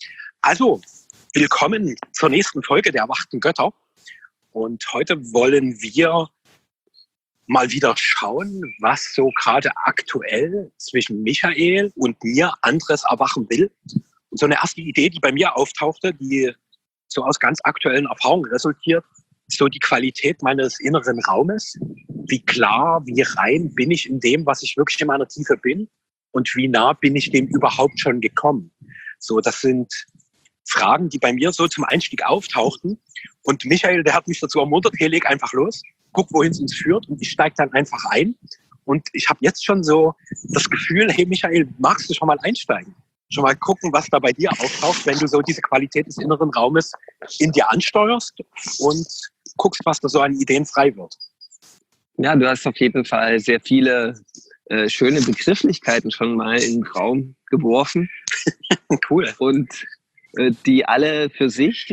Also, willkommen zur nächsten Folge der Erwachten Götter. Und heute wollen wir mal wieder schauen, was so gerade aktuell zwischen Michael und mir anderes erwachen will. Und so eine erste Idee, die bei mir auftauchte, die so aus ganz aktuellen Erfahrungen resultiert, ist so die Qualität meines inneren Raumes. Wie klar, wie rein bin ich in dem, was ich wirklich in meiner Tiefe bin? Und wie nah bin ich dem überhaupt schon gekommen? So, das sind Fragen, die bei mir so zum Einstieg auftauchten. Und Michael, der hat mich dazu ermuntert, hey, leg einfach los, guck, wohin es uns führt. Und ich steige dann einfach ein. Und ich habe jetzt schon so das Gefühl, hey Michael, magst du schon mal einsteigen? Schon mal gucken, was da bei dir auftaucht, wenn du so diese Qualität des inneren Raumes in dir ansteuerst und guckst, was da so an Ideen frei wird. Ja, du hast auf jeden Fall sehr viele schöne Begrifflichkeiten schon mal in den Raum geworfen. Cool. Und die alle für sich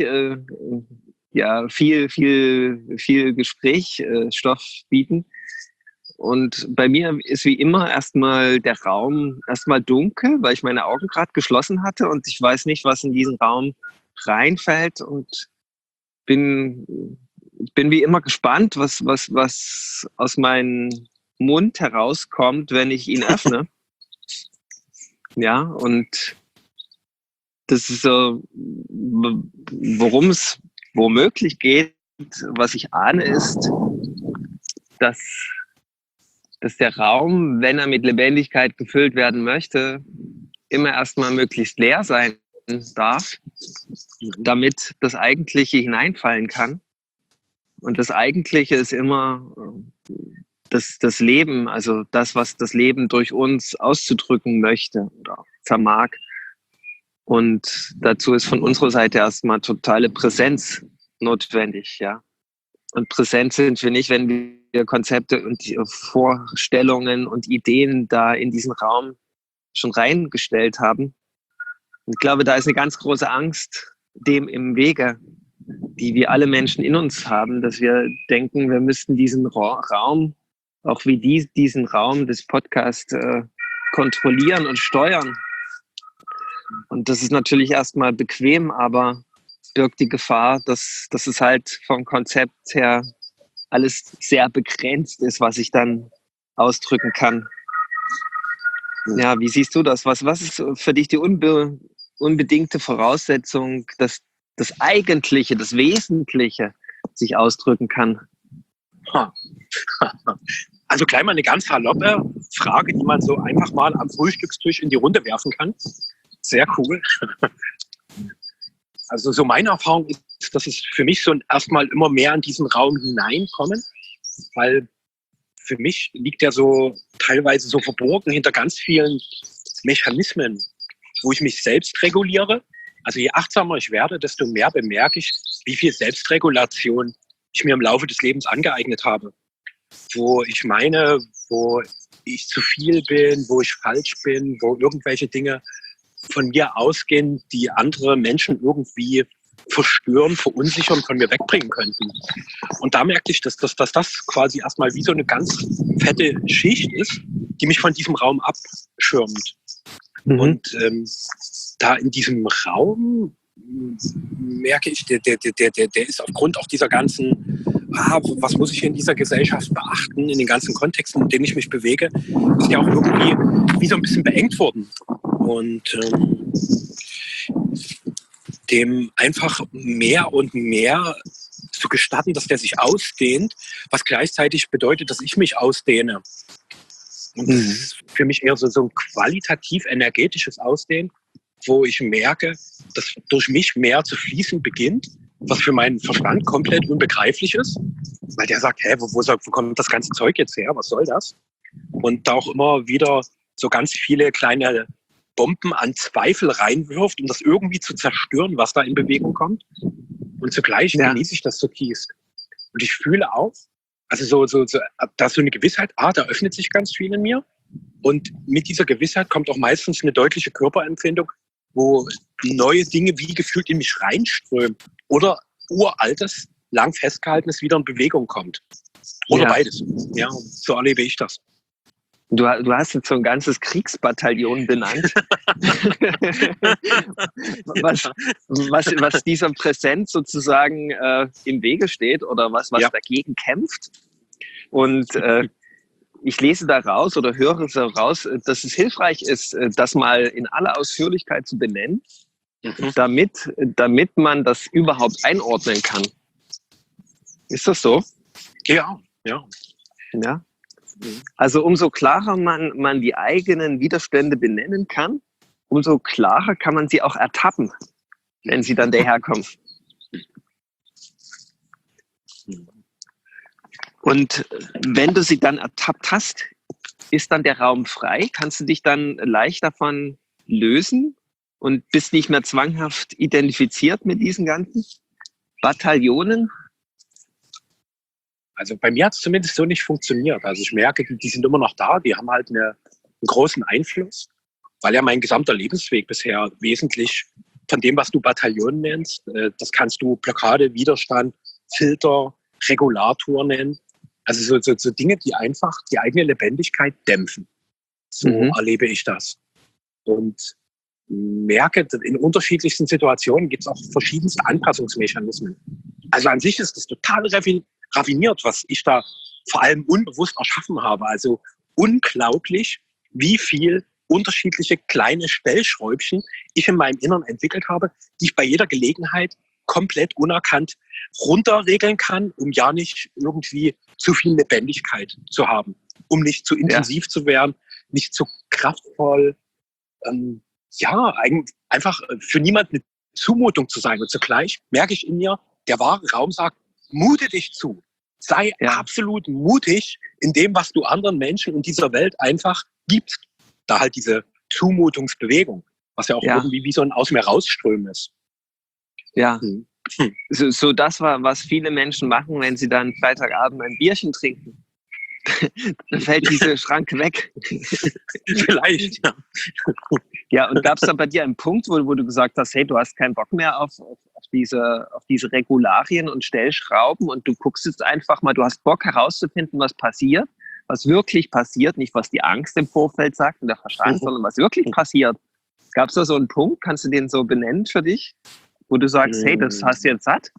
viel Gesprächsstoff bieten. Und bei mir ist wie immer erstmal der Raum erstmal dunkel, weil ich meine Augen gerade geschlossen hatte und ich weiß nicht, was in diesen Raum reinfällt und bin wie immer gespannt, was aus meinem Mund herauskommt, wenn ich ihn öffne. Ja, und das ist so, worum es womöglich geht, was ich ahne, ist, dass der Raum, wenn er mit Lebendigkeit gefüllt werden möchte, immer erstmal möglichst leer sein darf, damit das Eigentliche hineinfallen kann. Und das Eigentliche ist immer das Leben, also das, was das Leben durch uns auszudrücken möchte oder vermag. Und dazu ist von unserer Seite erstmal totale Präsenz notwendig, ja. Und präsent sind wir nicht, wenn wir Konzepte und Vorstellungen und Ideen da in diesen Raum schon reingestellt haben. Und ich glaube, da ist eine ganz große Angst dem im Wege, die wir alle Menschen in uns haben, dass wir denken, wir müssten diesen Raum, auch wie diesen Raum des Podcasts, kontrollieren und steuern. Und das ist natürlich erstmal bequem, aber birgt die Gefahr, dass es halt vom Konzept her alles sehr begrenzt ist, was ich dann ausdrücken kann. Ja, wie siehst du das? Was ist für dich die unbedingte Voraussetzung, dass das Eigentliche, das Wesentliche sich ausdrücken kann? Also gleich mal eine ganz saloppe Frage, die man so einfach mal am Frühstückstisch in die Runde werfen kann. Sehr cool. Also so meine Erfahrung ist, dass es für mich so erstmal immer mehr in diesen Raum hineinkommen, weil für mich liegt der so teilweise so verborgen hinter ganz vielen Mechanismen, wo ich mich selbst reguliere. Also je achtsamer ich werde, desto mehr bemerke ich, wie viel Selbstregulation ich mir im Laufe des Lebens angeeignet habe. Wo ich meine, wo ich zu viel bin, wo ich falsch bin, wo irgendwelche Dinge von mir ausgehen, die andere Menschen irgendwie verstören, verunsichern, von mir wegbringen könnten. Und da merkte ich, dass das quasi erstmal wie so eine ganz fette Schicht ist, die mich von diesem Raum abschirmt. Mhm. Und da in diesem Raum merke ich, der ist aufgrund auch dieser ganzen, was muss ich in dieser Gesellschaft beachten, in den ganzen Kontexten, in denen ich mich bewege, ist ja auch irgendwie wie so ein bisschen beengt worden. Und dem einfach mehr und mehr zu gestatten, dass der sich ausdehnt, was gleichzeitig bedeutet, dass ich mich ausdehne. Und das ist für mich eher so ein qualitativ-energetisches Ausdehnen, wo ich merke, dass durch mich mehr zu fließen beginnt, was für meinen Verstand komplett unbegreiflich ist, weil der sagt, wo kommt das ganze Zeug jetzt her, was soll das? Und da auch immer wieder so ganz viele kleine Bomben an Zweifel reinwirft, um das irgendwie zu zerstören, was da in Bewegung kommt. Und zugleich genieße ich das zutiefst. Und ich fühle auch, also da ist so eine Gewissheit, da öffnet sich ganz viel in mir. Und mit dieser Gewissheit kommt auch meistens eine deutliche Körperempfindung, wo neue Dinge wie gefühlt in mich reinströmen. Oder uraltes, lang festgehaltenes wieder in Bewegung kommt. Oder beides. Ja, so erlebe ich das. Du hast jetzt so ein ganzes Kriegsbataillon benannt, was dieser Präsenz sozusagen im Wege steht oder was dagegen kämpft. Und ich lese da raus oder höre so raus, dass es hilfreich ist, das mal in aller Ausführlichkeit zu benennen, damit man das überhaupt einordnen kann. Ist das so? Ja. Ja. Also umso klarer man die eigenen Widerstände benennen kann, umso klarer kann man sie auch ertappen, wenn sie dann daherkommen. Und wenn du sie dann ertappt hast, ist dann der Raum frei? Kannst du dich dann leicht davon lösen und bist nicht mehr zwanghaft identifiziert mit diesen ganzen Bataillonen? Also bei mir hat es zumindest so nicht funktioniert. Also ich merke, die sind immer noch da, die haben halt einen großen Einfluss, weil ja mein gesamter Lebensweg bisher wesentlich von dem, was du Bataillon nennst, das kannst du Blockade, Widerstand, Filter, Regulator nennen. Also so Dinge, die einfach die eigene Lebendigkeit dämpfen. So erlebe ich das. Und merke, in unterschiedlichsten Situationen gibt es auch verschiedenste Anpassungsmechanismen. Also an sich ist das total raffiniert, was ich da vor allem unbewusst erschaffen habe. Also unglaublich, wie viel unterschiedliche kleine Stellschräubchen ich in meinem Innern entwickelt habe, die ich bei jeder Gelegenheit komplett unerkannt runterregeln kann, um ja nicht irgendwie zu viel Lebendigkeit zu haben, um nicht zu intensiv zu werden, nicht zu kraftvoll, einfach für niemanden eine Zumutung zu sein. Und zugleich merke ich in mir, der wahre Raum sagt, mute dich zu. Sei absolut mutig in dem, was du anderen Menschen und dieser Welt einfach gibst. Da halt diese Zumutungsbewegung, was ja auch irgendwie wie so ein aus mir rausströmen ist. Ja. So das war, was viele Menschen machen, wenn sie dann Freitagabend ein Bierchen trinken. Dann fällt diese Schranke weg. Vielleicht, ja. Ja, und gab es da bei dir einen Punkt, wo du gesagt hast, hey, du hast keinen Bock mehr auf diese Regularien und Stellschrauben und du guckst jetzt einfach mal, du hast Bock herauszufinden, was passiert, was wirklich passiert, nicht was die Angst im Vorfeld sagt und der Verstand, sondern was wirklich passiert. Gab es da so einen Punkt, kannst du den so benennen für dich, wo du sagst, hey, das hast du jetzt satt?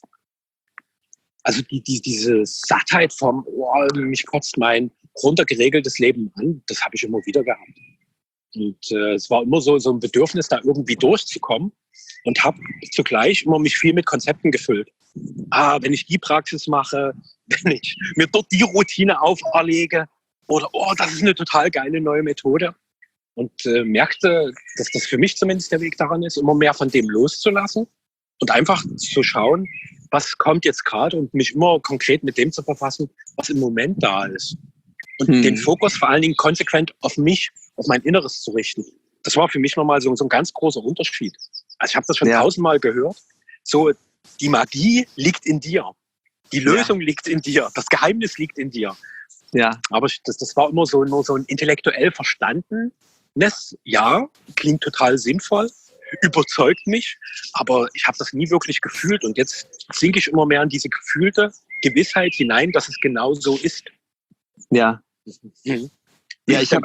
Also diese Sattheit vom, mich kotzt mein runtergeregeltes Leben an, das habe ich immer wieder gehabt. Und es war immer so ein Bedürfnis, da irgendwie durchzukommen und habe zugleich immer mich viel mit Konzepten gefüllt. Wenn ich die Praxis mache, wenn ich mir dort die Routine auferlege oder das ist eine total geile neue Methode. Und merkte, dass das für mich zumindest der Weg daran ist, immer mehr von dem loszulassen und einfach zu schauen, was kommt jetzt gerade und mich immer konkret mit dem zu verfassen, was im Moment da ist. Und den Fokus vor allen Dingen konsequent auf mich, auf mein Inneres zu richten. Das war für mich nochmal so ein ganz großer Unterschied. Also ich habe das schon tausendmal gehört. So, die Magie liegt in dir. Die Lösung liegt in dir. Das Geheimnis liegt in dir. Ja. Aber das war immer nur so ein intellektuell verstandenes, klingt total sinnvoll, überzeugt mich, aber ich habe das nie wirklich gefühlt und jetzt sinke ich immer mehr in diese gefühlte Gewissheit hinein, dass es genau so ist. Ja. Ja, ich habe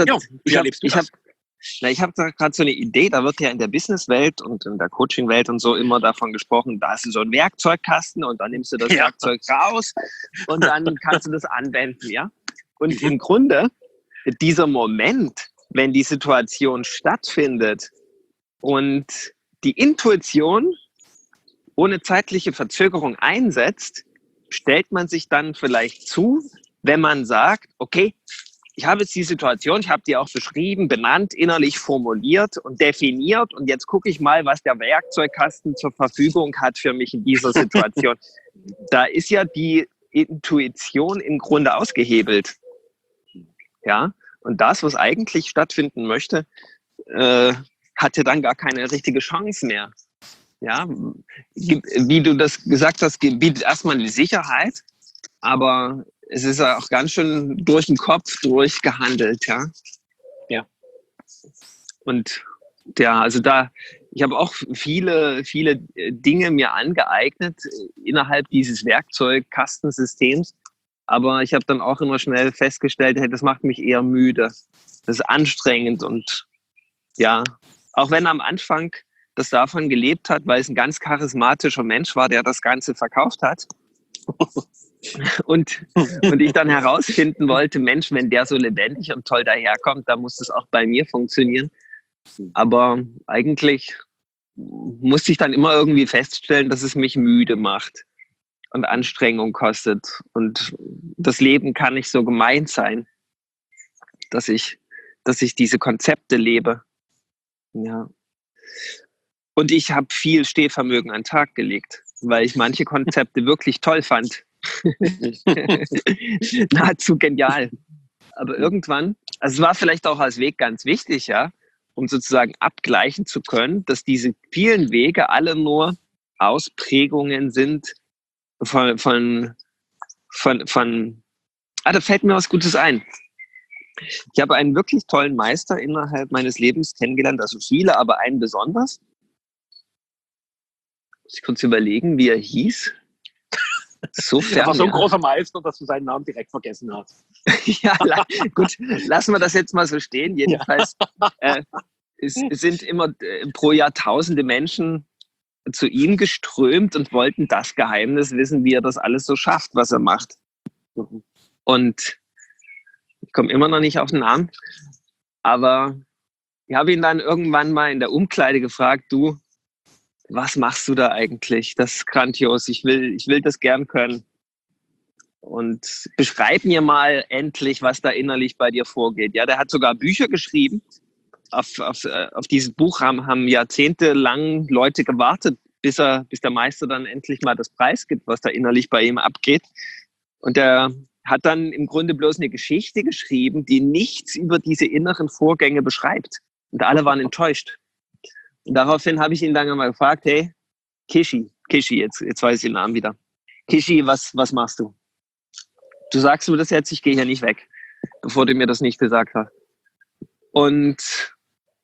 da gerade so eine Idee, da wird ja in der Businesswelt und in der Coachingwelt und so immer davon gesprochen, da hast du so einen Werkzeugkasten und dann nimmst du das Werkzeug raus und dann kannst du das anwenden, ja? Und im Grunde, dieser Moment, wenn die Situation stattfindet und die Intuition ohne zeitliche Verzögerung einsetzt, stellt man sich dann vielleicht zu, wenn man sagt, okay, ich habe jetzt die Situation, ich habe die auch beschrieben, benannt, innerlich formuliert und definiert und jetzt gucke ich mal, was der Werkzeugkasten zur Verfügung hat für mich in dieser Situation. Da ist ja die Intuition im Grunde ausgehebelt. Ja, und das, was eigentlich stattfinden möchte, hat ja dann gar keine richtige Chance mehr. Ja, wie du das gesagt hast, bietet erstmal die Sicherheit, aber es ist auch ganz schön durch den Kopf durchgehandelt, ja. Ja. Und also ich habe auch viele Dinge mir angeeignet innerhalb dieses Werkzeugkastensystems, Aber ich habe dann auch immer schnell festgestellt, hey, das macht mich eher müde. Das ist anstrengend und ja, auch wenn er am Anfang das davon gelebt hat, weil es ein ganz charismatischer Mensch war, der das Ganze verkauft hat. Und ich dann herausfinden wollte, Mensch, wenn der so lebendig und toll daherkommt, dann muss das auch bei mir funktionieren. Aber eigentlich musste ich dann immer irgendwie feststellen, dass es mich müde macht und Anstrengung kostet. Und das Leben kann nicht so gemein sein, dass ich diese Konzepte lebe. Ja. Und ich habe viel Stehvermögen an den Tag gelegt, weil ich manche Konzepte wirklich toll fand. Nahezu genial. Aber irgendwann, also es war vielleicht auch als Weg ganz wichtig, ja, um sozusagen abgleichen zu können, dass diese vielen Wege alle nur Ausprägungen sind da fällt mir was Gutes ein. Ich habe einen wirklich tollen Meister innerhalb meines Lebens kennengelernt, also viele, aber einen besonders. Muss ich kurz überlegen, wie er hieß. Er war so ein großer Meister, dass du seinen Namen direkt vergessen hast. Ja, gut, lassen wir das jetzt mal so stehen. Jedenfalls es sind immer pro Jahr tausende Menschen zu ihm geströmt und wollten das Geheimnis wissen, wie er das alles so schafft, was er macht. Und ich komme immer noch nicht auf den Namen, aber ich habe ihn dann irgendwann mal in der Umkleide gefragt, du, was machst du da eigentlich? Das ist grandios, ich will das gern können. Und beschreib mir mal endlich, was da innerlich bei dir vorgeht. Ja, der hat sogar Bücher geschrieben. Auf dieses Buch haben jahrzehntelang Leute gewartet, bis der Meister dann endlich mal das Preis gibt, was da innerlich bei ihm abgeht. Und der hat dann im Grunde bloß eine Geschichte geschrieben, die nichts über diese inneren Vorgänge beschreibt. Und alle waren enttäuscht. Und daraufhin habe ich ihn dann mal gefragt, hey, Kishi, jetzt weiß ich den Namen wieder. Kishi, was machst du? Du sagst mir das jetzt, ich gehe hier nicht weg, bevor du mir das nicht gesagt hast. Und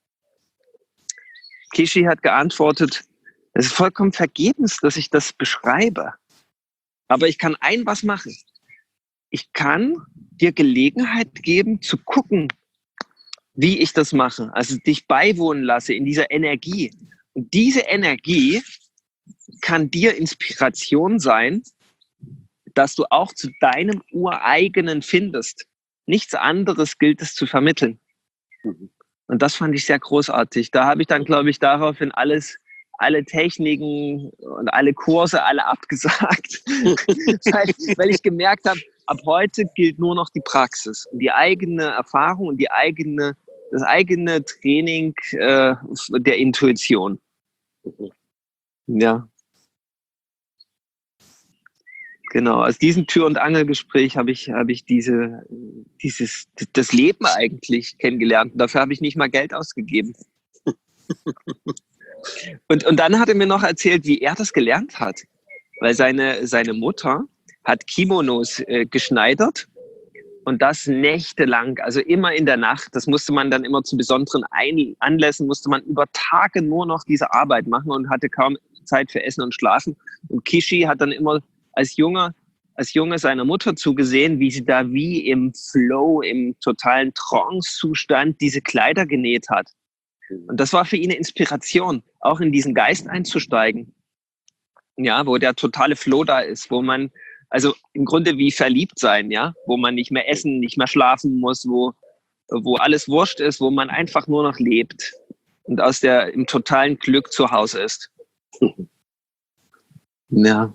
Kishi hat geantwortet, es ist vollkommen vergebens, dass ich das beschreibe. Aber ich kann was machen. Ich kann dir Gelegenheit geben, zu gucken, wie ich das mache. Also dich beiwohnen lasse in dieser Energie. Und diese Energie kann dir Inspiration sein, dass du auch zu deinem Ureigenen findest. Nichts anderes gilt es zu vermitteln. Und das fand ich sehr großartig. Da habe ich dann, glaube ich, daraufhin alle Techniken und alle Kurse alle abgesagt, weil ich gemerkt habe, ab heute gilt nur noch die Praxis und die eigene Erfahrung und das eigene Training der Intuition. Ja. Genau, aus diesem Tür- und Angelgespräch habe ich das Leben eigentlich kennengelernt. Und dafür habe ich nicht mal Geld ausgegeben. Und dann hat er mir noch erzählt, wie er das gelernt hat. Weil seine Mutter hat Kimonos geschneidert und das nächtelang, also immer in der Nacht. Das musste man dann immer zu besonderen Anlässen, musste man über Tage nur noch diese Arbeit machen und hatte kaum Zeit für Essen und Schlafen. Und Kishi hat dann immer als Junge seiner Mutter zugesehen, wie sie da wie im Flow, im totalen Trance-Zustand diese Kleider genäht hat. Und das war für ihn eine Inspiration, auch in diesen Geist einzusteigen. Ja, wo der totale Flow da ist, wo man, also im Grunde wie verliebt sein, ja, wo man nicht mehr essen, nicht mehr schlafen muss, wo alles wurscht ist, wo man einfach nur noch lebt und im totalen Glück zu Hause ist. Ja.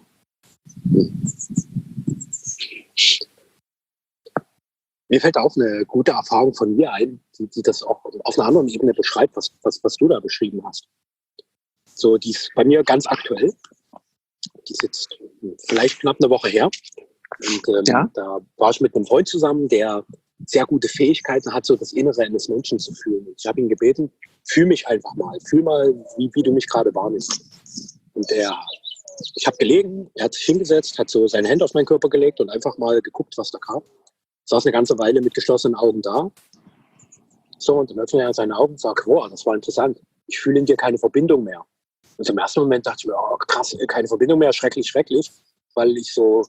Mir fällt auch eine gute Erfahrung von mir ein, die das auch auf einer anderen Ebene beschreibt, was du da beschrieben hast. So, die ist bei mir ganz aktuell. Die ist jetzt vielleicht knapp eine Woche her. Und da war ich mit einem Freund zusammen, der sehr gute Fähigkeiten hat, so das Innere eines Menschen zu fühlen. Und ich habe ihn gebeten, fühl mich einfach mal. Fühl mal, wie du mich gerade wahrnimmst. Und ich habe gelegen, er hat sich hingesetzt, hat so seine Hände auf meinen Körper gelegt und einfach mal geguckt, was da kam. Saß eine ganze Weile mit geschlossenen Augen da. So, und dann öffnet er seine Augen und sagt, wow, das war interessant. Ich fühle in dir keine Verbindung mehr. Und im ersten Moment dachte ich mir, oh krass, keine Verbindung mehr, schrecklich, weil ich so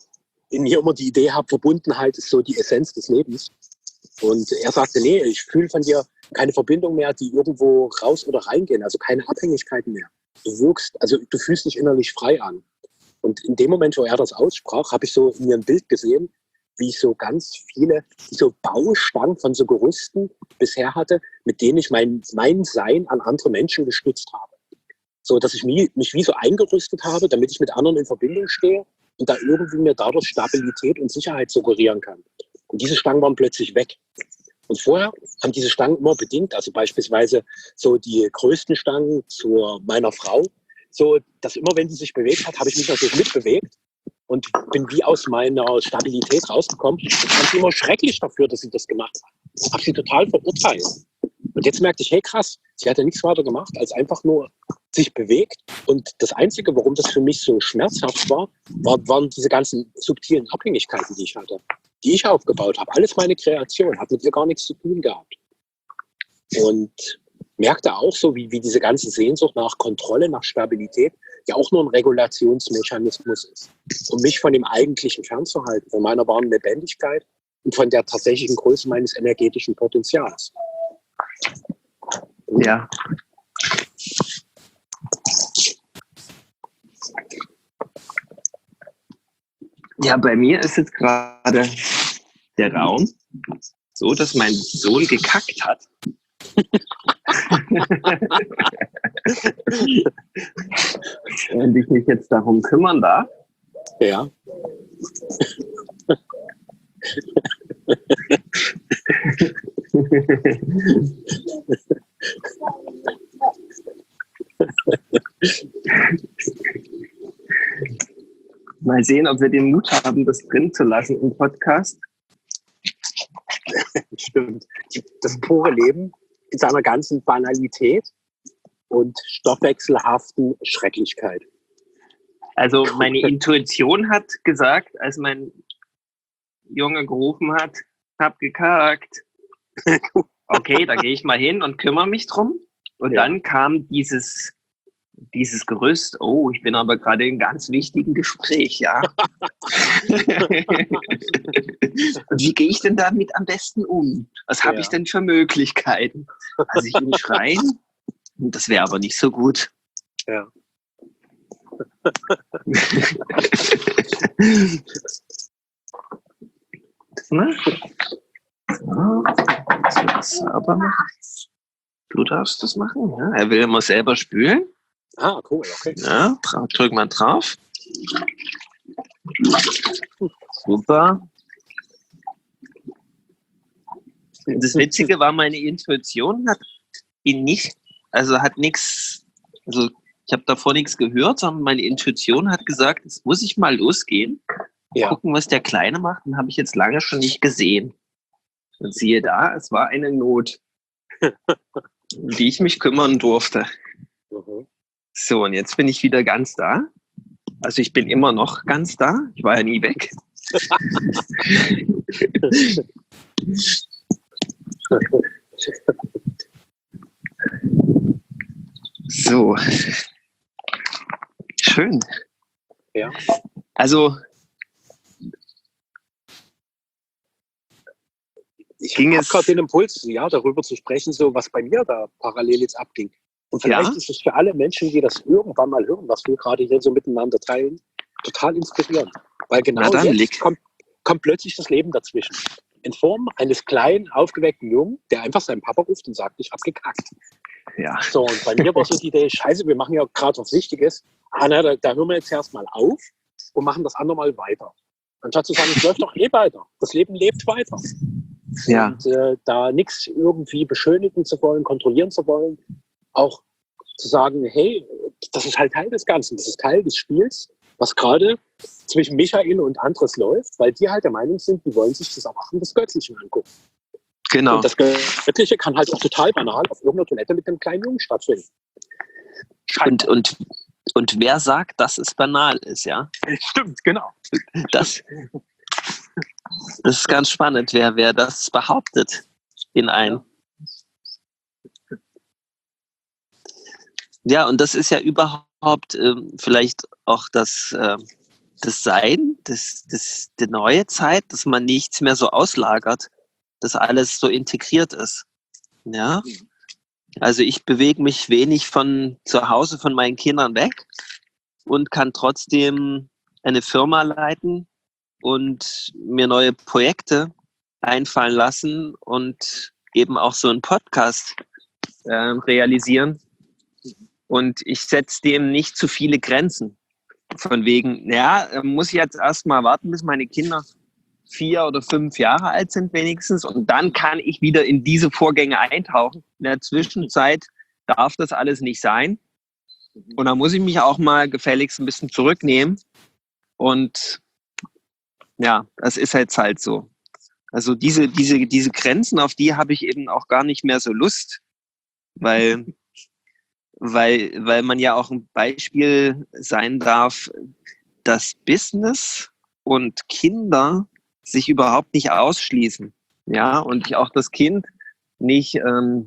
in mir immer die Idee habe, Verbundenheit ist so die Essenz des Lebens. Und er sagte, nee, ich fühle von dir keine Verbindung mehr, die irgendwo raus oder reingehen, also keine Abhängigkeiten mehr. Du wirkst, also du fühlst dich innerlich frei an. Und in dem Moment, wo er das aussprach, habe ich so in mir ein Bild gesehen, wie ich so ganz viele so Bausteine von so Gerüsten bisher hatte, mit denen ich mein Sein an andere Menschen gestützt habe. So, dass ich mich wie so eingerüstet habe, damit ich mit anderen in Verbindung stehe und da irgendwie mir dadurch Stabilität und Sicherheit suggerieren kann. Und diese Stangen waren plötzlich weg. Und vorher haben diese Stangen immer bedingt, also beispielsweise so die größten Stangen zu meiner Frau, so, dass immer, wenn sie sich bewegt hat, habe ich mich natürlich mitbewegt und bin wie aus meiner Stabilität rausgekommen. Ich fand sie immer schrecklich dafür, dass sie das gemacht hat. Ich habe sie total verurteilt. Und jetzt merkte ich, hey krass, sie hat ja nichts weiter gemacht, als einfach nur sich bewegt. Und das Einzige, warum das für mich so schmerzhaft war, waren diese ganzen subtilen Abhängigkeiten, die ich hatte, die ich aufgebaut habe. Alles meine Kreation, hat mit ihr gar nichts zu tun gehabt. Und merkte auch so, wie diese ganze Sehnsucht nach Kontrolle, nach Stabilität ja auch nur ein Regulationsmechanismus ist, um mich von dem Eigentlichen fernzuhalten, von meiner wahren Lebendigkeit und von der tatsächlichen Größe meines energetischen Potenzials. Ja. Ja, bei mir ist jetzt gerade der Raum so, dass mein Sohn gekackt hat. Und ich mich jetzt darum kümmern darf. Ja. Mal sehen, ob wir den Mut haben, das drin zu lassen im Podcast. Stimmt. Das pure Leben in seiner ganzen Banalität und stoffwechselhaften Schrecklichkeit. Also meine Intuition hat gesagt, als mein Junge gerufen hat, hab gekackt. Okay, da gehe ich mal hin und kümmere mich drum. Und dann kam dieses Gerüst, oh, ich bin aber gerade in einem ganz wichtigen Gespräch, ja. Und wie gehe ich denn damit am besten um? Was habe ich denn für Möglichkeiten? Also ich ihn schreien, das wäre aber nicht so gut. Ja. Du darfst das machen, ja. Er will immer selber spülen. Ah, cool, okay. Ja, drück mal drauf. Super. Das Witzige war, meine Intuition hat ihn nicht, also hat nichts, also ich habe davor nichts gehört, sondern meine Intuition hat gesagt, jetzt muss ich mal losgehen, gucken, was der Kleine macht, und habe ich jetzt lange schon nicht gesehen. Und siehe da, es war eine Not, um die ich mich kümmern durfte. So, und jetzt bin ich wieder ganz da. Also ich bin immer noch ganz da. Ich war ja nie weg. So. Schön. Ja. Also ich habe gerade den Impuls, darüber zu sprechen, so was bei mir da parallel jetzt abging. Und vielleicht ist es für alle Menschen, die das irgendwann mal hören, was wir gerade hier so miteinander teilen, total inspirierend. Weil genau jetzt kommt plötzlich das Leben dazwischen. In Form eines kleinen, aufgeweckten Jungen, der einfach seinen Papa ruft und sagt, ich hab gekackt. Ja. So, und bei mir war so die Idee, scheiße, wir machen ja gerade was Wichtiges. Da hören wir jetzt erstmal auf und machen das andere Mal weiter. Anstatt zu sagen, es läuft doch weiter. Das Leben lebt weiter. Ja. Und da nichts irgendwie beschönigen zu wollen, kontrollieren zu wollen, auch zu sagen, hey, das ist halt Teil des Ganzen, das ist Teil des Spiels, was gerade zwischen Michael und Andres läuft, weil die halt der Meinung sind, die wollen sich das Erwachen des Göttlichen angucken. Genau. Und das Göttliche kann halt auch total banal auf irgendeiner Toilette mit einem kleinen Jungen stattfinden. Und wer sagt, dass es banal ist, ja? Stimmt, genau. Das ist ganz spannend, wer das behauptet in einem. Ja, und das ist ja überhaupt vielleicht auch das das Sein, die neue Zeit, dass man nichts mehr so auslagert, dass alles so integriert ist. Ja, also ich bewege mich wenig von zu Hause von meinen Kindern weg und kann trotzdem eine Firma leiten und mir neue Projekte einfallen lassen und eben auch so einen Podcast realisieren. Und ich setze dem nicht zu viele Grenzen. Von wegen, ja, muss ich jetzt erstmal warten, bis meine Kinder 4 oder 5 Jahre alt sind wenigstens und dann kann ich wieder in diese Vorgänge eintauchen. In der Zwischenzeit darf das alles nicht sein. Und da muss ich mich auch mal gefälligst ein bisschen zurücknehmen. Und ja, das ist jetzt halt so. Also diese Grenzen, auf die habe ich eben auch gar nicht mehr so Lust, weil man ja auch ein Beispiel sein darf, dass Business und Kinder sich überhaupt nicht ausschließen. Ja, und ich auch das Kind nicht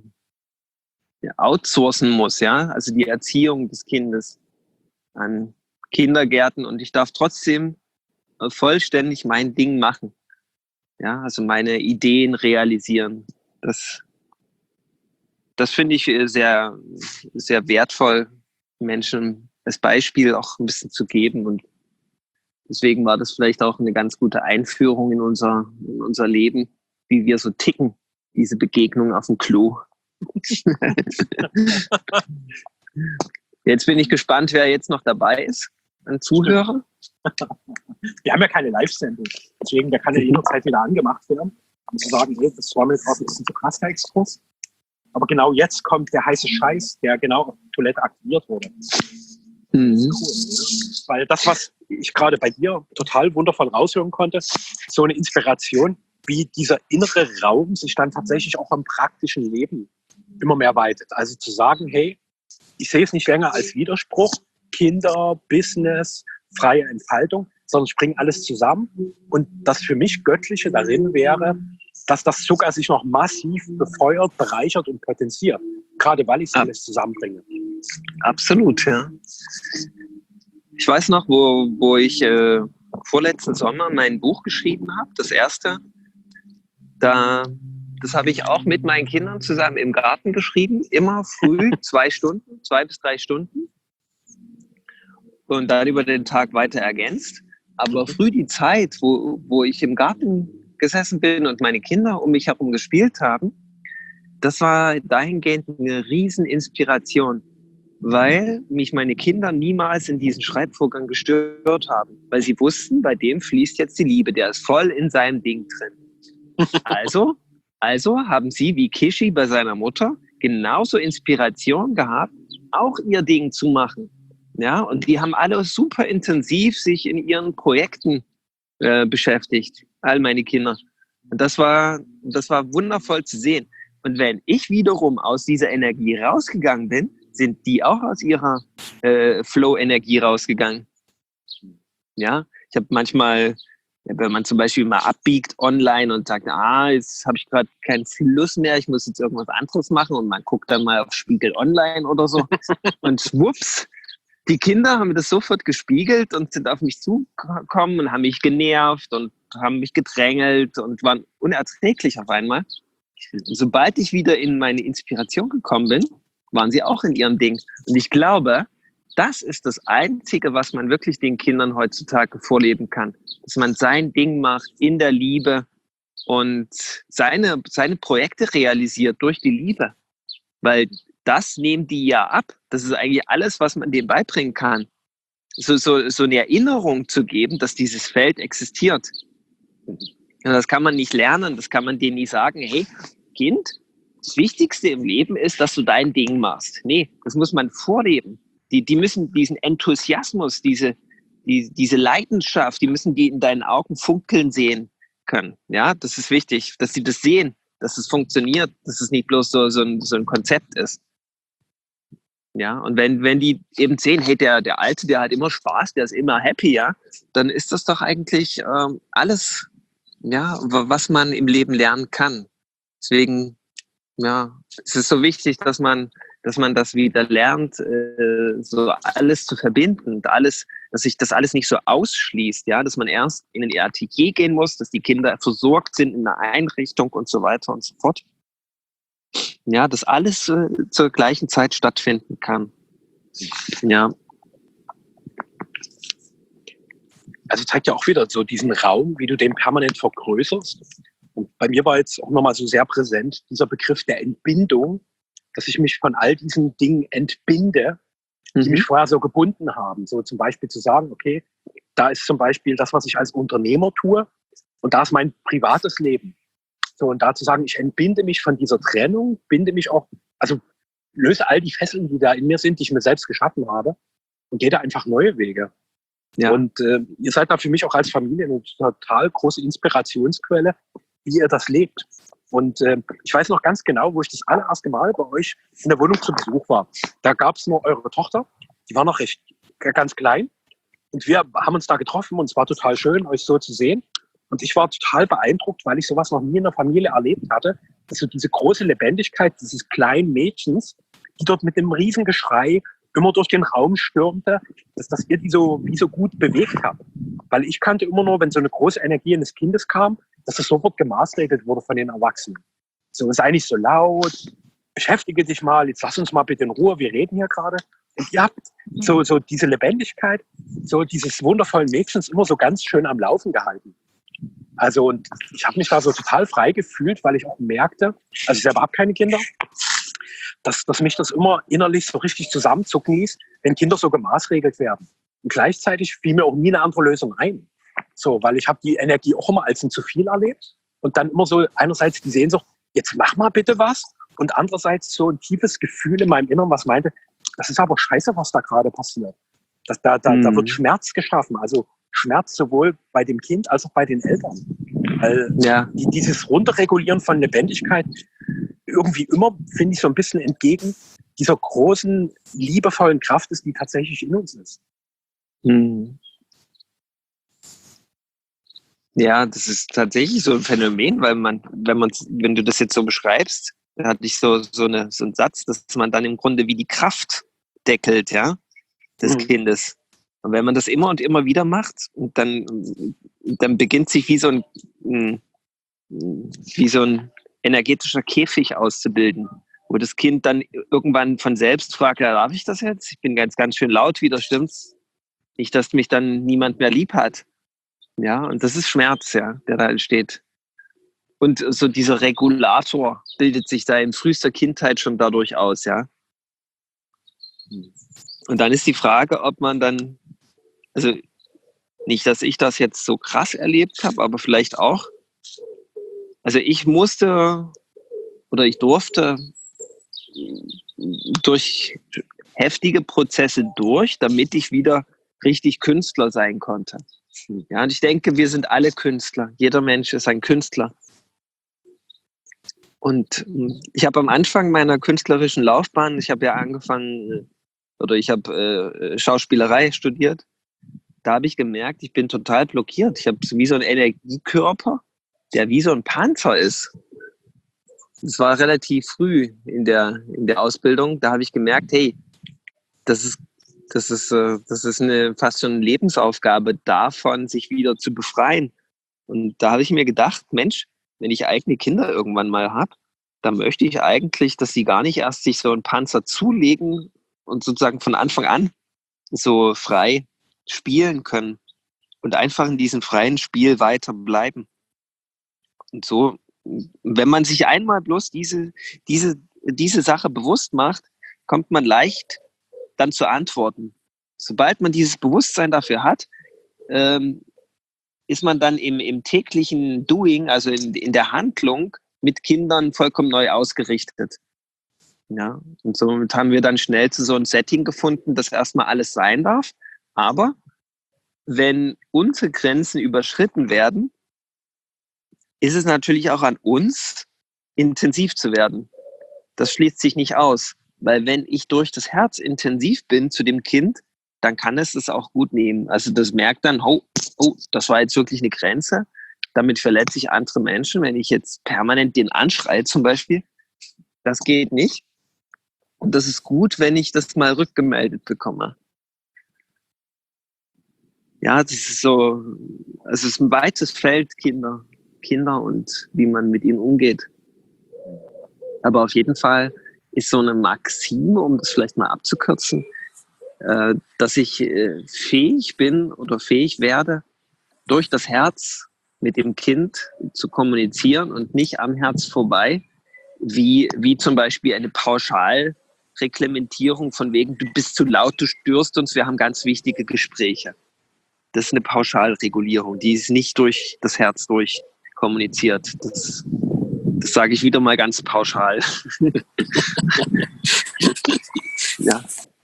outsourcen muss, ja, also die Erziehung des Kindes an Kindergärten und ich darf trotzdem vollständig mein Ding machen. Ja, also meine Ideen realisieren. Das finde ich sehr, sehr wertvoll, Menschen als Beispiel auch ein bisschen zu geben. Und deswegen war das vielleicht auch eine ganz gute Einführung in unser Leben, wie wir so ticken, diese Begegnung auf dem Klo. Jetzt bin ich gespannt, wer jetzt noch dabei ist, ein Zuhörer. Wir haben ja keine Live-Sendung, deswegen der kann ja jederzeit wieder angemacht werden. Um zu sagen, hey, das war mir gerade ein bisschen zu krass, der Exkurs. Aber genau jetzt kommt der heiße Scheiß, der genau auf die Toilette aktiviert wurde. Mhm. Das ist cool, ne? Weil das, was ich gerade bei dir total wundervoll raushören konnte, so eine Inspiration, wie dieser innere Raum sich dann tatsächlich auch im praktischen Leben immer mehr weitet. Also zu sagen, hey, ich sehe es nicht länger als Widerspruch, Kinder, Business, freie Entfaltung, sondern ich bringe alles zusammen. Und das für mich Göttliche darin wäre, dass das sogar sich noch massiv befeuert, bereichert und potenziert. Gerade weil ich es alles zusammenbringe. Absolut, ja. Ich weiß noch, wo ich vorletzten Sommer mein Buch geschrieben habe, das erste. Das habe ich auch mit meinen Kindern zusammen im Garten geschrieben, immer früh 2 bis 3 Stunden und dann über den Tag weiter ergänzt. Aber früh die Zeit, wo ich im Garten gesessen bin und meine Kinder um mich herum gespielt haben, das war dahingehend eine riesen Inspiration, weil mich meine Kinder niemals in diesen Schreibvorgang gestört haben, weil sie wussten, bei dem fließt jetzt die Liebe, der ist voll in seinem Ding drin. Also haben sie wie Kishi bei seiner Mutter genauso Inspiration gehabt, auch ihr Ding zu machen. Ja, und die haben alle super intensiv sich in ihren Projekten beschäftigt, all meine Kinder. Und das war wundervoll zu sehen. Und wenn ich wiederum aus dieser Energie rausgegangen bin, sind die auch aus ihrer Flow-Energie rausgegangen. Ja, ich habe manchmal, wenn man zum Beispiel mal abbiegt online und sagt, jetzt habe ich gerade keinen Fluss mehr, ich muss jetzt irgendwas anderes machen und man guckt dann mal auf Spiegel Online oder so und schwupps, die Kinder haben das sofort gespiegelt und sind auf mich zugekommen und haben mich genervt und haben mich gedrängelt und waren unerträglich auf einmal. Und sobald ich wieder in meine Inspiration gekommen bin, waren sie auch in ihrem Ding. Und ich glaube, das ist das Einzige, was man wirklich den Kindern heutzutage vorleben kann. Dass man sein Ding macht in der Liebe und seine Projekte realisiert durch die Liebe. Weil das nehmen die ja ab. Das ist eigentlich alles, was man denen beibringen kann. So eine Erinnerung zu geben, dass dieses Feld existiert. Und das kann man nicht lernen, das kann man denen nicht sagen, hey, Kind, das Wichtigste im Leben ist, dass du dein Ding machst. Nee, das muss man vorleben. Die müssen diesen Enthusiasmus, diese Leidenschaft, die müssen die in deinen Augen funkeln sehen können. Ja, das ist wichtig, dass sie das sehen, dass es funktioniert, dass es nicht bloß so ein Konzept ist. Ja, und wenn die eben sehen, hey, der Alte, der hat immer Spaß, der ist immer happy, ja, dann ist das doch eigentlich alles, ja, was man im Leben lernen kann. Deswegen, ja, es ist so wichtig, dass man das wieder lernt, so alles zu verbinden, alles dass sich das alles nicht so ausschließt, ja, dass man erst in ein RTG gehen muss, dass die Kinder versorgt sind in einer Einrichtung und so weiter und so fort. Ja, dass alles zur gleichen Zeit stattfinden kann. Ja. Also zeigt ja auch wieder so diesen Raum, wie du den permanent vergrößerst. Und bei mir war jetzt auch nochmal so sehr präsent dieser Begriff der Entbindung, dass ich mich von all diesen Dingen entbinde, die mich vorher so gebunden haben. So zum Beispiel zu sagen, okay, da ist zum Beispiel das, was ich als Unternehmer tue und da ist mein privates Leben. So, und da zu sagen, ich entbinde mich von dieser Trennung, binde mich auch, also löse all die Fesseln, die da in mir sind, die ich mir selbst geschaffen habe und gehe da einfach neue Wege. Ja. Und ihr seid da für mich auch als Familie eine total große Inspirationsquelle, wie ihr das lebt. Und ich weiß noch ganz genau, wo ich das allererste Mal bei euch in der Wohnung zu Besuch war. Da gab es nur eure Tochter, die war noch ganz klein. Und wir haben uns da getroffen und es war total schön, euch so zu sehen. Und ich war total beeindruckt, weil ich sowas noch nie in der Familie erlebt hatte. Dass so diese große Lebendigkeit dieses kleinen Mädchens, die dort mit dem Riesengeschrei immer durch den Raum stürmte, dass ihr die so wie so gut bewegt habt. Weil ich kannte immer nur, wenn so eine große Energie eines Kindes kam, dass das sofort gemaßregelt wurde von den Erwachsenen. So, sei nicht so laut, beschäftige dich mal, jetzt lass uns mal bitte in Ruhe, wir reden hier gerade. Und ihr habt so diese Lebendigkeit, so dieses wundervollen Mädchens immer so ganz schön am Laufen gehalten. Also, und ich habe mich da so total frei gefühlt, weil ich auch merkte, also ich selber habe keine Kinder, dass mich das immer innerlich so richtig zusammenzucken ließ, wenn Kinder so gemaßregelt werden. Und gleichzeitig fiel mir auch nie eine andere Lösung ein. So, weil ich habe die Energie auch immer als ein zu viel erlebt und dann immer so einerseits die Sehnsucht, jetzt mach mal bitte was, und andererseits so ein tiefes Gefühl in meinem Inneren, was meinte, das ist aber scheiße, was da gerade passiert. Da wird Schmerz geschaffen, also Schmerz sowohl bei dem Kind als auch bei den Eltern. Weil dieses Runterregulieren von Lebendigkeit irgendwie immer, finde ich, so ein bisschen entgegen dieser großen, liebevollen Kraft ist, die tatsächlich in uns ist. Ja, das ist tatsächlich so ein Phänomen, weil wenn du das jetzt so beschreibst, da hatte ich so einen Satz, dass man dann im Grunde wie die Kraft deckelt, ja, des Kindes. Und wenn man das immer und immer wieder macht, dann beginnt sich wie so ein energetischer Käfig auszubilden, wo das Kind dann irgendwann von selbst fragt, ja, darf ich das jetzt? Ich bin ganz schön laut wieder, stimmt's? Nicht, dass mich dann niemand mehr lieb hat. Ja, und das ist Schmerz, ja, der da entsteht. Und so dieser Regulator bildet sich da in frühester Kindheit schon dadurch aus, ja. Und dann ist die Frage, ob man dann, also nicht, dass ich das jetzt so krass erlebt habe, aber vielleicht auch. Also ich durfte durch heftige Prozesse durch, damit ich wieder richtig Künstler sein konnte. Ja, und ich denke, wir sind alle Künstler. Jeder Mensch ist ein Künstler. Und ich habe am Anfang meiner künstlerischen Laufbahn, ich habe Schauspielerei studiert. Da habe ich gemerkt, ich bin total blockiert. Ich habe wie so einen Energiekörper, der wie so ein Panzer ist. Das war relativ früh in der Ausbildung. Da habe ich gemerkt, hey, das ist fast schon eine Lebensaufgabe davon, sich wieder zu befreien. Und da habe ich mir gedacht, Mensch, wenn ich eigene Kinder irgendwann mal habe, dann möchte ich eigentlich, dass sie gar nicht erst sich so einen Panzer zulegen und sozusagen von Anfang an so frei spielen können und einfach in diesem freien Spiel weiter bleiben. Und so, wenn man sich einmal bloß diese Sache bewusst macht, kommt man leicht dann zu Antworten. Sobald man dieses Bewusstsein dafür hat, ist man dann im täglichen Doing, also in der Handlung mit Kindern vollkommen neu ausgerichtet. Ja, und somit haben wir dann schnell zu so einem Setting gefunden, dass erstmal alles sein darf. Aber wenn unsere Grenzen überschritten werden, ist es natürlich auch an uns, intensiv zu werden. Das schließt sich nicht aus. Weil wenn ich durch das Herz intensiv bin zu dem Kind, dann kann es das auch gut nehmen. Also das merkt dann, oh, das war jetzt wirklich eine Grenze. Damit verletze ich andere Menschen. Wenn ich jetzt permanent den anschreie zum Beispiel, das geht nicht. Und das ist gut, wenn ich das mal rückgemeldet bekomme. Ja, das ist so, es ist ein weites Feld, Kinder und wie man mit ihnen umgeht. Aber auf jeden Fall ist so eine Maxime, um das vielleicht mal abzukürzen, dass ich fähig bin oder fähig werde, durch das Herz mit dem Kind zu kommunizieren und nicht am Herz vorbei, wie zum Beispiel eine Pauschalreglementierung von wegen, du bist zu laut, du störst uns, wir haben ganz wichtige Gespräche. Das ist eine Pauschalregulierung, die ist nicht durch das Herz durch kommuniziert. Das sage ich wieder mal ganz pauschal. Ja.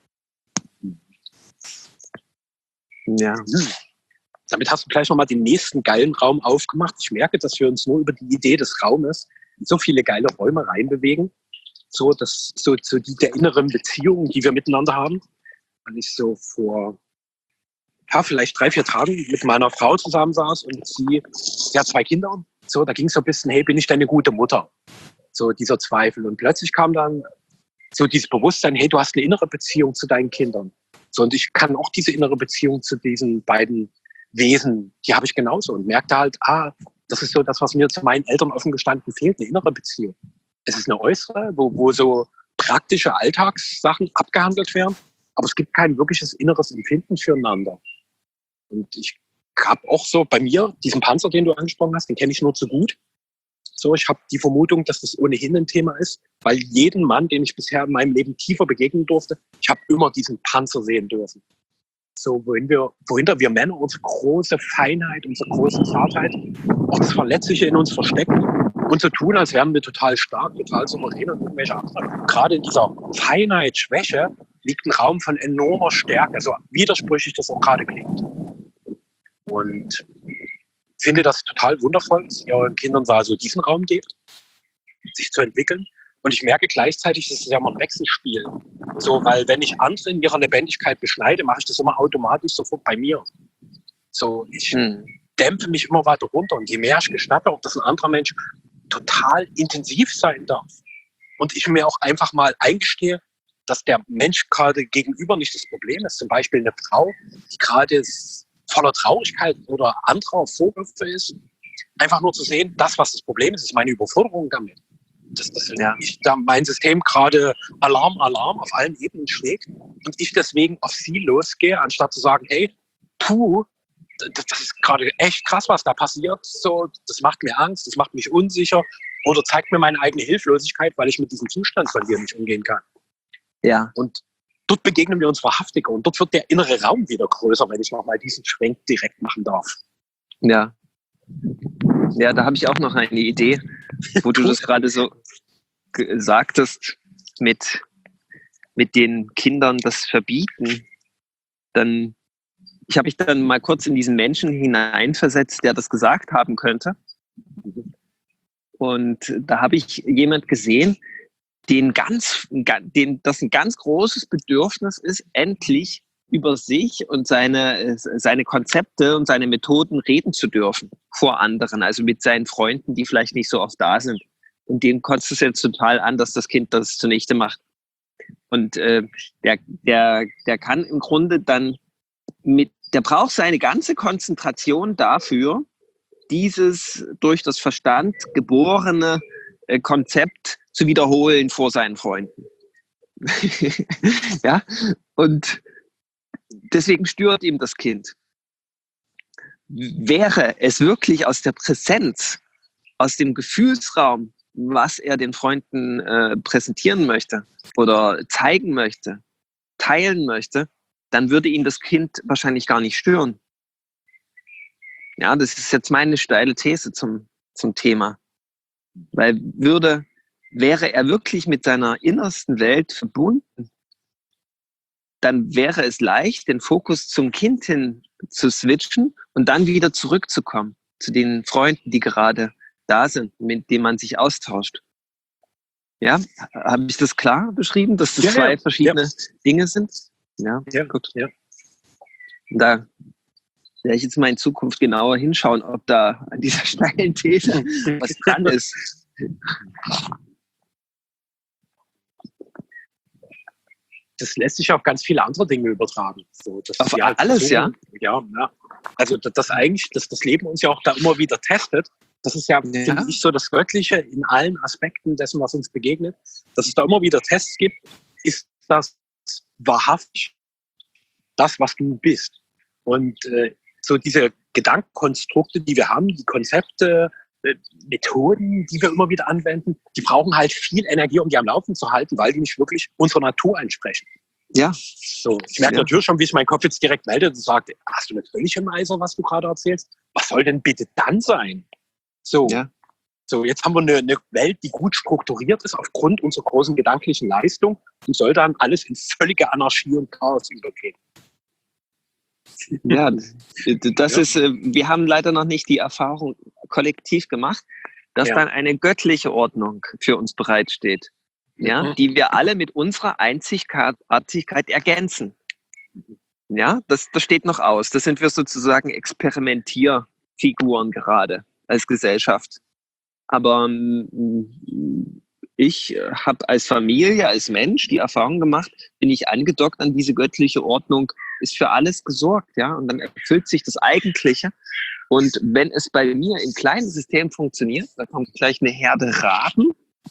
Ja. Damit hast du gleich nochmal den nächsten geilen Raum aufgemacht. Ich merke, dass wir uns nur über die Idee des Raumes in so viele geile Räume reinbewegen. So der inneren Beziehung, die wir miteinander haben. Weil ich so vor vielleicht 3-4 Tagen mit meiner Frau zusammensaß und sie hat 2 Kinder. So, da ging es so ein bisschen, hey, bin ich deine gute Mutter? So dieser Zweifel. Und plötzlich kam dann so dieses Bewusstsein, hey, du hast eine innere Beziehung zu deinen Kindern. So, und ich kann auch diese innere Beziehung zu diesen beiden Wesen, die habe ich genauso. Und merkte halt, das ist so das, was mir zu meinen Eltern offen gestanden fehlt, eine innere Beziehung. Es ist eine äußere, wo so praktische Alltagssachen abgehandelt werden, aber es gibt kein wirkliches inneres Empfinden füreinander. Und ich habe auch so bei mir diesen Panzer, den du angesprochen hast, den kenne ich nur zu gut. So, ich habe die Vermutung, dass das ohnehin ein Thema ist, weil jeden Mann, den ich bisher in meinem Leben tiefer begegnen durfte, ich habe immer diesen Panzer sehen dürfen. So, wohinter wir Männer unsere große Feinheit, unsere große Zartheit, auch das Verletzliche in uns verstecken und so tun, als wären wir total stark, total souverän und irgendwelche anderen. Gerade in dieser Feinheit, Schwäche liegt ein Raum von enormer Stärke, so widersprüchlich das auch gerade klingt. Und finde das total wundervoll, dass ihr euren Kindern da so diesen Raum gebt, sich zu entwickeln. Und ich merke gleichzeitig, das ist ja immer ein Wechselspiel. So, weil wenn ich andere in ihrer Lebendigkeit beschneide, mache ich das immer automatisch sofort bei mir. So, ich dämpfe mich immer weiter runter. Und je mehr ich gestatte, auch dass ein anderer Mensch total intensiv sein darf. Und ich mir auch einfach mal eingestehe, dass der Mensch gerade gegenüber nicht das Problem ist. Zum Beispiel eine Frau, die gerade voller Traurigkeit oder anderer Vorwürfe ist. Einfach nur zu sehen, das, was das Problem ist, ist meine Überforderung damit. Dass da mein System gerade Alarm auf allen Ebenen schlägt und ich deswegen auf sie losgehe, anstatt zu sagen, hey, das ist gerade echt krass, was da passiert. So, das macht mir Angst, das macht mich unsicher oder zeigt mir meine eigene Hilflosigkeit, weil ich mit diesem Zustand von dir nicht umgehen kann. Ja. Und dort begegnen wir uns wahrhaftiger und dort wird der innere Raum wieder größer, wenn ich nochmal diesen Schwenk direkt machen darf. Ja. Ja, da habe ich auch noch eine Idee, wo du das gerade so sagtest, mit den Kindern das Verbieten. Ich habe mich dann mal kurz in diesen Menschen hineinversetzt, der das gesagt haben könnte. Und da habe ich jemand gesehen, das ein ganz großes Bedürfnis ist, endlich über sich und seine Konzepte und seine Methoden reden zu dürfen vor anderen, also mit seinen Freunden, die vielleicht nicht so oft da sind. Und dem kotzt es jetzt total an, dass das Kind das zunichte macht. Und der kann im Grunde dann der braucht seine ganze Konzentration dafür, dieses durch das Verstand geborene Konzept zu wiederholen vor seinen Freunden. Ja, und deswegen stört ihm das Kind. Wäre es wirklich aus der Präsenz, aus dem Gefühlsraum, was er den Freunden präsentieren möchte oder zeigen möchte, teilen möchte, dann würde ihn das Kind wahrscheinlich gar nicht stören. Ja, das ist jetzt meine steile These zum Thema. Weil wäre er wirklich mit seiner innersten Welt verbunden, dann wäre es leicht, den Fokus zum Kind hin zu switchen und dann wieder zurückzukommen zu den Freunden, die gerade da sind, mit denen man sich austauscht. Ja, habe ich das klar beschrieben, dass das zwei verschiedene Dinge sind? Ja, gut. Ja. Da werde ich jetzt mal in Zukunft genauer hinschauen, ob da an dieser steilen These was dran ist. das lässt sich auf ganz viele andere Dinge übertragen. So, dass Auf wir halt alles, ja? Ja. Also, dass eigentlich, dass das Leben uns ja auch da immer wieder testet. Das ist ja, finde ich, so das Göttliche in allen Aspekten dessen, was uns begegnet. Dass es da immer wieder Tests gibt, ist das wahrhaftig das, was du bist. Und so diese Gedankenkonstrukte, die wir haben, die Konzepte, Methoden, die wir immer wieder anwenden, die brauchen halt viel Energie, um die am Laufen zu halten, weil die nicht wirklich unserer Natur entsprechen. Ja. So, ich merke natürlich schon, wie sich mein Kopf jetzt direkt meldet und sagt, hast du natürlich im Eiser, was du gerade erzählst? Was soll denn bitte dann sein? So, jetzt haben wir eine Welt, die gut strukturiert ist aufgrund unserer großen gedanklichen Leistung und soll dann alles in völlige Anarchie und Chaos übergehen. Ja, das ist, wir haben leider noch nicht die Erfahrung kollektiv gemacht, dass dann eine göttliche Ordnung für uns bereitsteht, die wir alle mit unserer Einzigartigkeit ergänzen. Ja, das steht noch aus. Das sind wir sozusagen Experimentierfiguren gerade als Gesellschaft. Aber ich habe als Familie, als Mensch die Erfahrung gemacht, bin ich angedockt an diese göttliche Ordnung, ist für alles gesorgt, ja, und dann erfüllt sich das Eigentliche. Und wenn es bei mir im kleinen System funktioniert, da kommt gleich eine Herde Raben,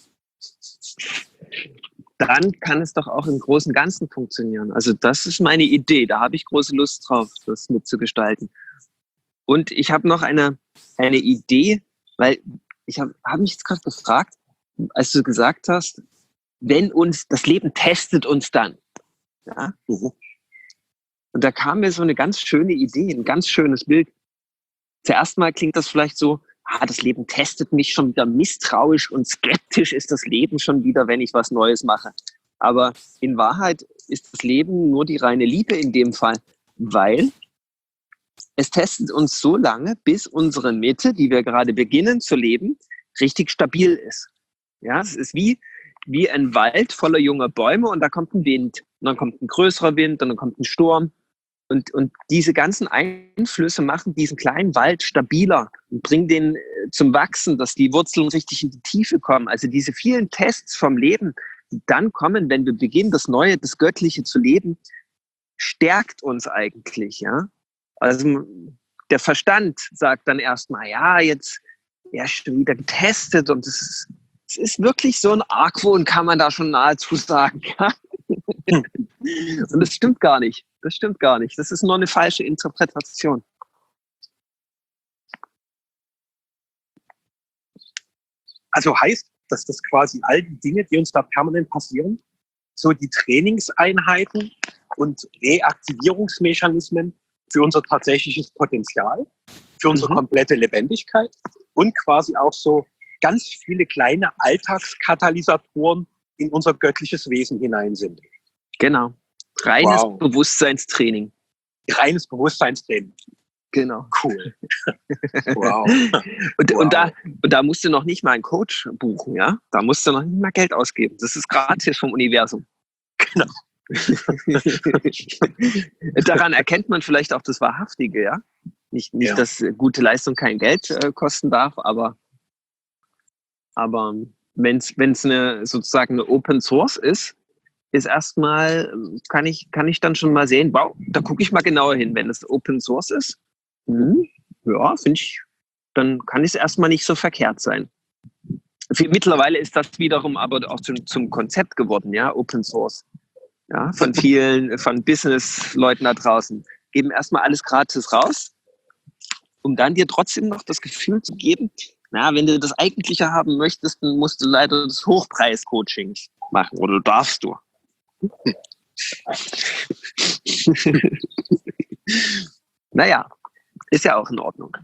dann kann es doch auch im Großen und Ganzen funktionieren. Also das ist meine Idee, da habe ich große Lust drauf, das mitzugestalten. Und ich habe noch eine Idee, weil ich habe mich jetzt gerade gefragt, als du gesagt hast, wenn uns das Leben testet uns dann. Ja? Und da kam mir so eine ganz schöne Idee, ein ganz schönes Bild. Zuerst mal klingt das vielleicht so, das Leben testet mich schon wieder, misstrauisch und skeptisch ist das Leben schon wieder, wenn ich was Neues mache. Aber in Wahrheit ist das Leben nur die reine Liebe in dem Fall, weil es testet uns so lange, bis unsere Mitte, die wir gerade beginnen zu leben, richtig stabil ist. Ja, es ist wie ein Wald voller junger Bäume und da kommt ein Wind. Und dann kommt ein größerer Wind und dann kommt ein Sturm. Und diese ganzen Einflüsse machen diesen kleinen Wald stabiler und bringen den zum Wachsen, dass die Wurzeln richtig in die Tiefe kommen. Also diese vielen Tests vom Leben, die dann kommen, wenn wir beginnen, das Neue, das Göttliche zu leben, stärkt uns eigentlich, ja. Also der Verstand sagt dann erstmal, jetzt schon wieder getestet und es ist wirklich so ein Argwohn, kann man da schon nahezu sagen. Ja? Und das stimmt gar nicht. Das ist nur eine falsche Interpretation. Also heißt, dass das quasi all die Dinge, die uns da permanent passieren, so die Trainingseinheiten und Reaktivierungsmechanismen für unser tatsächliches Potenzial, für unsere komplette Lebendigkeit und quasi auch so ganz viele kleine Alltagskatalysatoren in unser göttliches Wesen hinein sind. Genau. Reines Bewusstseinstraining. Reines Bewusstseinstraining. Genau. Cool. Wow. Und da musst du noch nicht mal einen Coach buchen, ja? Da musst du noch nicht mal Geld ausgeben. Das ist gratis vom Universum. Genau. Daran erkennt man vielleicht auch das Wahrhaftige, ja? Nicht, dass gute Leistung kein Geld kosten darf, aber wenn es sozusagen eine Open Source ist erstmal, kann ich dann schon mal sehen, wow, da gucke ich mal genauer hin. Wenn es Open Source ist, finde ich, dann kann es erstmal nicht so verkehrt sein. Mittlerweile ist das wiederum aber auch zum Konzept geworden, ja, Open Source. Ja, von vielen, von Business-Leuten da draußen. Geben erstmal alles gratis raus, um dann dir trotzdem noch das Gefühl zu geben, wenn du das Eigentliche haben möchtest, dann musst du leider das Hochpreis-Coaching machen oder darfst du. Naja, ist ja auch in Ordnung.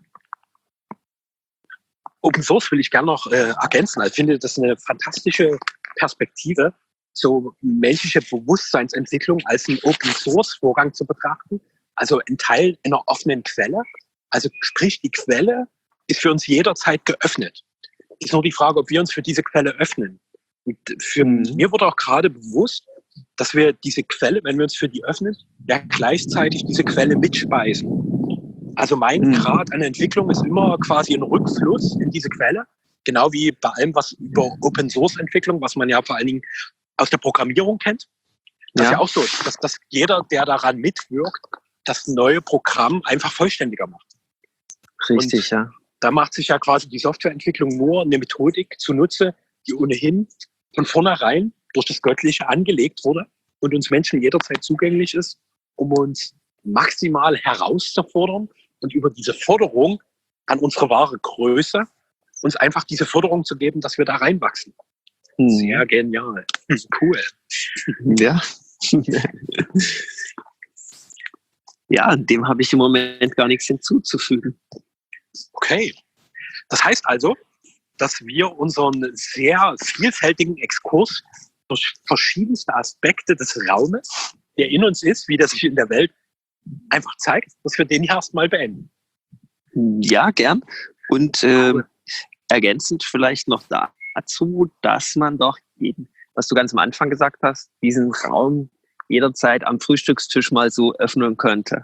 Open Source will ich gerne noch ergänzen. Ich finde, das ist eine fantastische Perspektive, so menschliche Bewusstseinsentwicklung als einen Open Source Vorgang zu betrachten. Also ein Teil einer offenen Quelle. Also sprich, die Quelle ist für uns jederzeit geöffnet. Ist nur die Frage, ob wir uns für diese Quelle öffnen. Und für mir wurde auch gerade bewusst, dass wir diese Quelle, wenn wir uns für die öffnen, gleichzeitig diese Quelle mitspeisen. Also mein Grad an Entwicklung ist immer quasi ein Rückfluss in diese Quelle. Genau wie bei allem, was über Open-Source-Entwicklung, was man ja vor allen Dingen aus der Programmierung kennt. Das ist ja auch so, dass jeder, der daran mitwirkt, das neue Programm einfach vollständiger macht. Richtig, ja. Da macht sich ja quasi die Softwareentwicklung nur eine Methodik zunutze, die ohnehin von vornherein durch das Göttliche angelegt wurde und uns Menschen jederzeit zugänglich ist, um uns maximal herauszufordern und über diese Forderung an unsere wahre Größe uns einfach diese Forderung zu geben, dass wir da reinwachsen. Sehr genial. Cool. Ja. Ja, dem habe ich im Moment gar nichts hinzuzufügen. Okay. Das heißt also, dass wir unseren sehr vielfältigen Exkurs durch verschiedenste Aspekte des Raumes, der in uns ist, wie der sich in der Welt einfach zeigt, dass wir den hier erstmal beenden. Ja, gern. Und ergänzend vielleicht noch dazu, dass man doch jeden, was du ganz am Anfang gesagt hast, diesen Raum jederzeit am Frühstückstisch mal so öffnen könnte.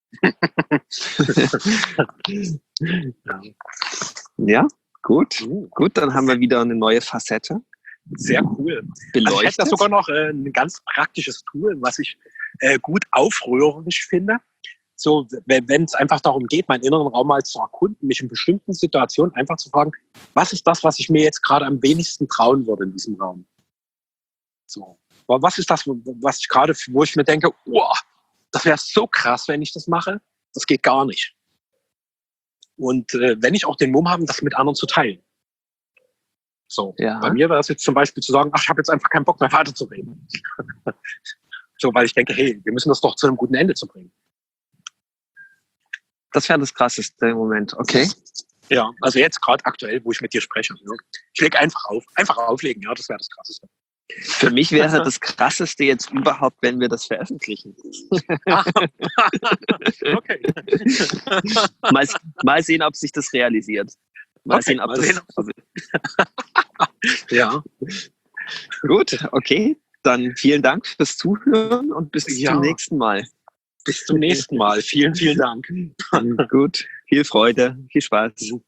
Ja, gut. Gut, dann haben wir wieder eine neue Facette. Sehr cool. Beleuchtet. Also ich hätte da sogar noch ein ganz praktisches Tool, was ich gut aufrührerisch finde. So, wenn es einfach darum geht, meinen inneren Raum mal zu erkunden, mich in bestimmten Situationen einfach zu fragen, was ist das, was ich mir jetzt gerade am wenigsten trauen würde in diesem Raum? So. Aber was ist das, was ich gerade, wo ich mir denke, oh, das wäre so krass, wenn ich das mache? Das geht gar nicht. Und wenn ich auch den Mumm habe, das mit anderen zu teilen. So, ja. Bei mir wäre es jetzt zum Beispiel zu sagen, ach, ich habe jetzt einfach keinen Bock mehr weiterzureden. So, weil ich denke, hey, wir müssen das doch zu einem guten Ende zu bringen. Das wäre das Krasseste im Moment, okay? Ja, also jetzt gerade aktuell, wo ich mit dir spreche. Ja. Ich lege einfach auf. Einfach auflegen, ja, das wäre das Krasseste. Für mich wäre das Krasseste jetzt überhaupt, wenn wir das veröffentlichen. Okay. Mal sehen, ob sich das realisiert. Mal sehen, ob das... Ja. Gut, okay. Dann vielen Dank fürs Zuhören und bis zum nächsten Mal. Bis zum nächsten Mal. Vielen, vielen Dank. Gut, viel Freude, viel Spaß.